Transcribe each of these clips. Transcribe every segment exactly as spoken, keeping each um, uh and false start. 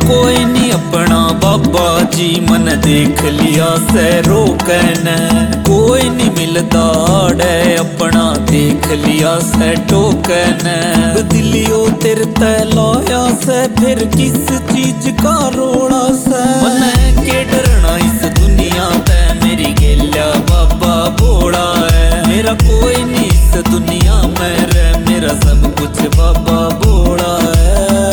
कोई नहीं अपना बाबा जी मन देख लिया से रोकन, कोई नहीं मिलता आड़े अपना देख लिया से टोकन। दिलियो तेरे तैलाया से फिर किस चीज का रोड़ा से, मन के डरना इस दुनिया ते मेरी गेल्या बाबा बोड़ा है। मेरा कोई नहीं इस दुनिया में रे, मेरा सब कुछ बाबा बोड़ा है।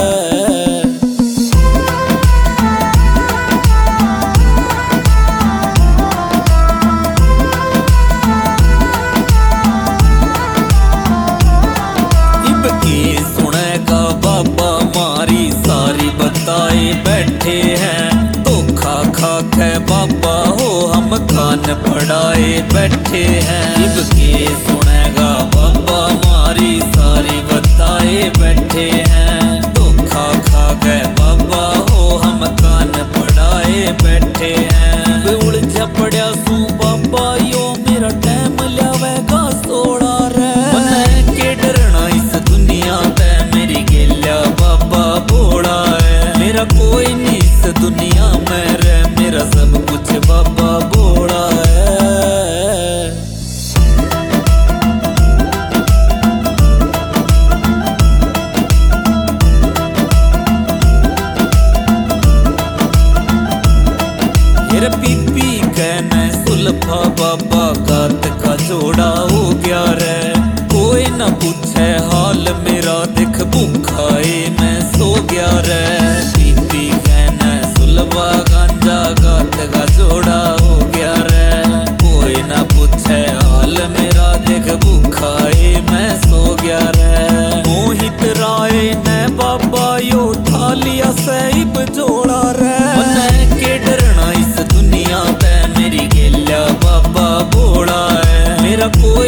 बाबा मारी सारी बताए बैठे हैं, धोखा खा के बाबा हो हम कान पड़ाए बैठे हैं। इब के सुनेगा बाबा मारी सारी बताए बैठे हैं, धोखा खा के बाबा हो हम कान पड़ाए बैठे हैं। उलझा पड़ा सू बाबा यो मेरा टाइम लियावेगा सोड़ा रे, मन के डरना इस दुनिया ते मेरी गेल्या बाबा बोड़ा है। मेरा कोई नहीं इस दुनिया में रे, मेरा सब कुछ बाबा बोड़ा है। मेरा पीपी कहना सुलभा बाबा गात का जोड़ा हो गया रे, कोई ना पूछे हाल मेरा देख भूखाए मैं सो गया रे। पीपी कहना सुलभा गांजा गात का जोड़ा हो गया रे, कोई ना पूछे हाल मेरा देख भूखाए मैं सो गया रे। मोहित राय ने बाबा यो उठा लिया सैब जोड़ा रे, मन के डरना इस दुनिया पे मेरी गेल्या बाबा बोड़ा है। मेरा कोई